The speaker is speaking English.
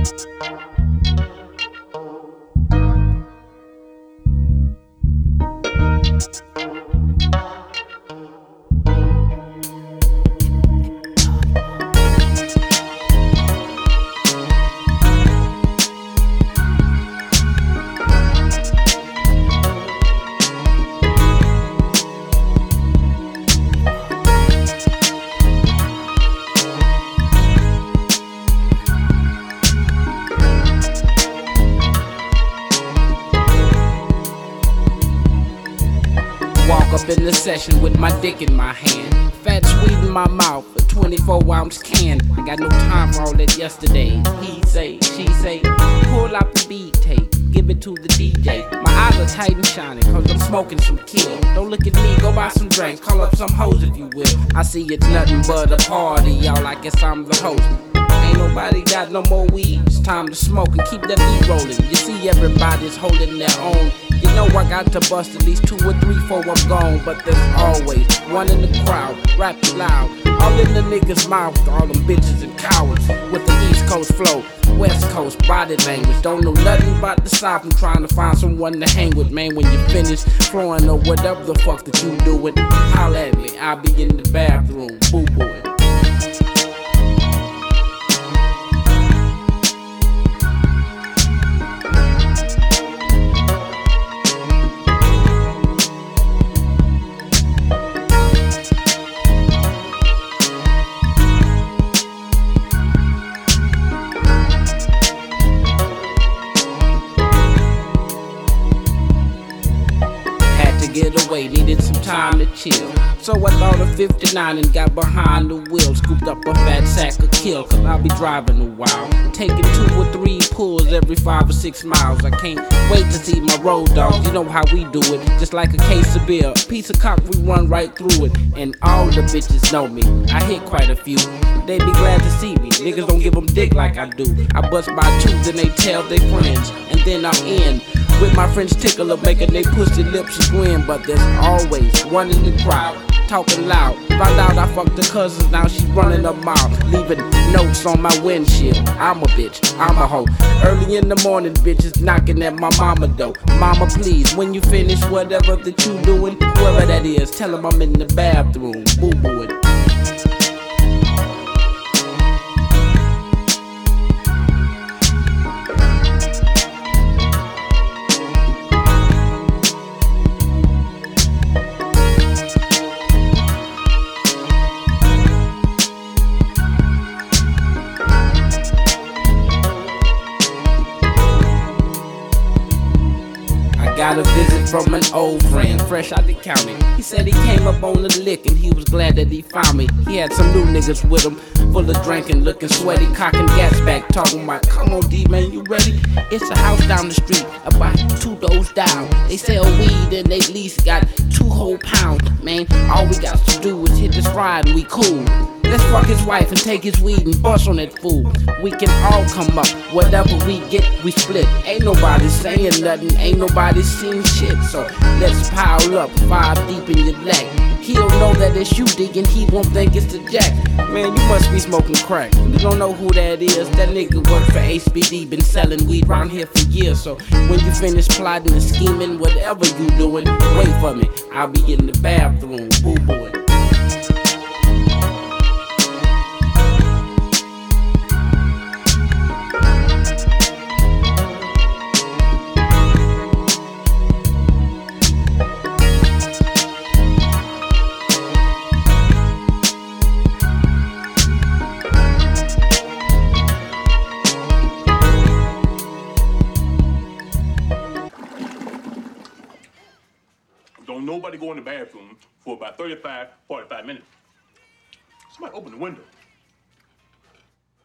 Walk up in the session with my dick in my hand, fat sweet in my mouth, a 24-ounce can. I got no time for all that yesterday. He say, she say, pull out the beat tape, give it to the DJ. My eyes are tight and shining, cause I'm smoking some kill. Don't look at me, go buy some drinks, call up some hoes if you will. I see it's nothing but a party, y'all, I guess I'm the host. Ain't nobody got no more weed, it's time to smoke and keep that beat rolling. You see everybody's holding their own. You know I got to bust at least 2 or 3 before I'm gone, but there's always one in the crowd, rapping loud, all in the niggas' mouth, all them bitches and cowards, with the East Coast flow, West Coast body language. Don't know nothing about the South, I'm trying to find someone to hang with, man. When you finish flowing or whatever the fuck that you doing, holla at me, I'll be in the bathroom, boo-booing. Get away, needed some time to chill. So I thought of 59 and got behind the wheel. Scooped up a fat sack of kill, cause I'll be driving a while. Taking 2 or 3 pulls every 5 or 6 miles. I can't wait to see my road dogs, you know how we do it. Just like a case of beer, a piece of cock, we run right through it. And all the bitches know me, I hit quite a few. They be glad to see me, niggas don't give them dick like I do. I bust by 2s and they tell their friends, and then I'm in with my French tickler, making they pussy lips grin. But there's always one in the crowd, talking loud. Found out I fucked her cousins, now she running her mouth, leaving notes on my windshield. I'm a bitch, I'm a hoe. Early in the morning, bitches knocking at my mama door. Mama, please, when you finish whatever that you doing, whoever that is, tell them I'm in the bathroom, boo-booing. Got a visit from an old friend, fresh out the county. He said he came up on the lick and he was glad that he found me. He had some new niggas with him, full of drinking, looking sweaty, cocking gas back, talking about, come on D man, you ready? It's a house down the street, about 2 doors down. They sell weed and they at least got 2 whole pounds. Man, all we got to do is hit this ride and we cool. Let's fuck his wife and take his weed and bust on that fool. We can all come up, whatever we get, we split. Ain't nobody saying nothing, ain't nobody seen shit. So let's pile up 5 deep in your leg. He'll know that it's you digging, he won't think it's the jack. Man, you must be smoking crack. You don't know who that is, that nigga worked for HBD, been selling weed round here for years. So when you finish plotting and scheming, whatever you doing, wait for me, I'll be in the bathroom, boo-booing. Don't nobody go in the bathroom for about 35, 45 minutes. Somebody open the window.